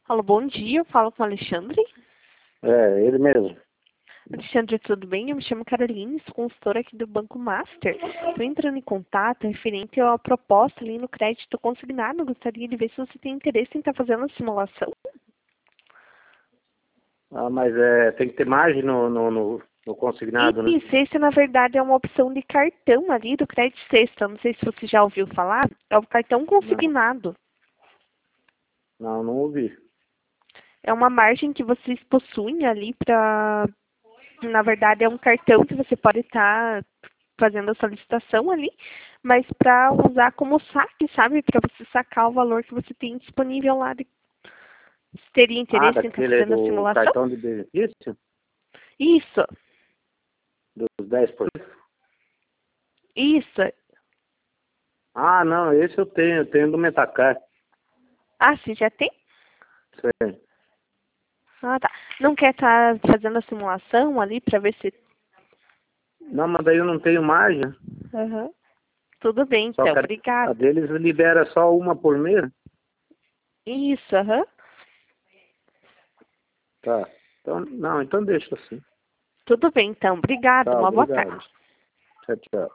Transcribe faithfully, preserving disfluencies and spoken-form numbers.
Alô, bom dia, eu falo com o Alexandre. É, ele mesmo. Alexandre, tudo bem? Eu me chamo Caroline, sou consultora aqui do Banco Master. Estou entrando em contato referente à proposta ali no crédito consignado. Gostaria de ver se você tem interesse em estar fazendo a simulação. Ah, mas é, tem que ter margem no, no, no, no consignado, né? Isso, esse na verdade é uma opção de cartão ali do crédito sexta. Não sei se você já ouviu falar. É o cartão Não, consignado. não, não ouvi. É uma margem que vocês possuem ali para... Na verdade, é um cartão que você pode estar fazendo a solicitação ali, mas para usar como saque, sabe? Para você sacar o valor que você tem disponível lá. De... Teria Ah, interesse em estar daquele fazendo a do simulação? cartão de benefício? Isso, Dos dez por cento? isso. Ah, não, esse eu tenho, eu tenho do Metacar. Ah, você já tem? Sei. Ah, tá. Não quer estar fazendo a simulação ali para ver se... Não, mas daí eu não tenho margem. Uhum. Tudo bem, Só então. que a, a Obrigada. deles libera só uma por mês. Isso, aham. Tá. Então, não, então deixa assim. Tudo bem, então. Obrigada. Tá, Uma boa obrigado. tarde. Tchau, tchau.